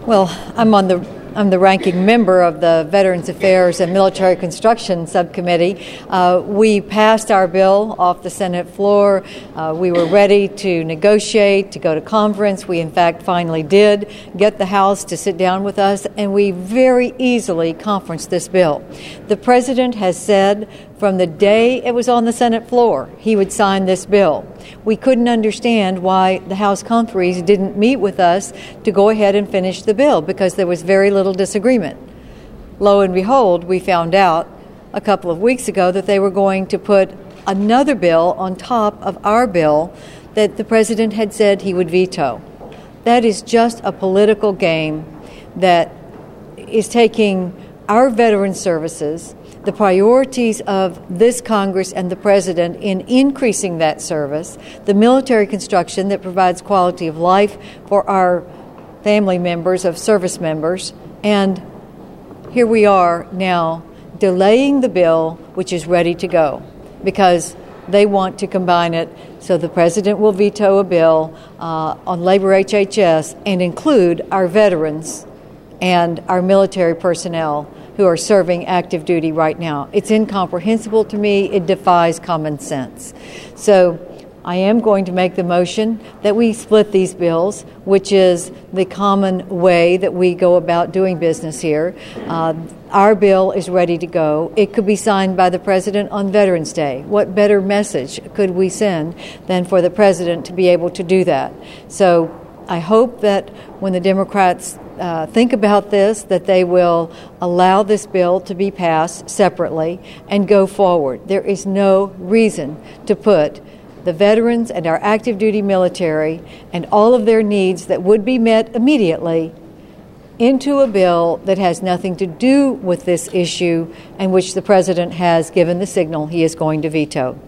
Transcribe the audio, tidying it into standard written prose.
Well, I'm the ranking member of the Veterans Affairs and Military Construction Subcommittee. We passed our bill off the Senate floor. We were ready to negotiate, to go to conference. We, in fact, finally did get the House to sit down with us, and we very easily conferenced this bill. The President has said from the day it was on the Senate floor, he would sign this bill. We couldn't understand why the House conferees didn't meet with us to go ahead and finish the bill, because there was very little disagreement. Lo and behold, we found out a couple of weeks ago that they were going to put another bill on top of our bill that the President had said he would veto. That is just a political game that is taking our veteran services, the priorities of this Congress and the President in increasing that service, the military construction that provides quality of life for our family members of service members, and here we are now delaying the bill, which is ready to go, because they want to combine it so the President will veto a bill on labor HHS and include our veterans and our military personnel who are serving active duty right now. It's incomprehensible to me. It defies common sense. So I am going to make the motion that we split these bills, which is the common way that we go about doing business here. Our bill is ready to go. It could be signed by the President on Veterans Day. What better message could we send than for the President to be able to do that? So I hope that when the Democrats think about this, that they will allow this bill to be passed separately and go forward. There is no reason to put the veterans and our active duty military and all of their needs that would be met immediately into a bill that has nothing to do with this issue and which the President has given the signal he is going to veto.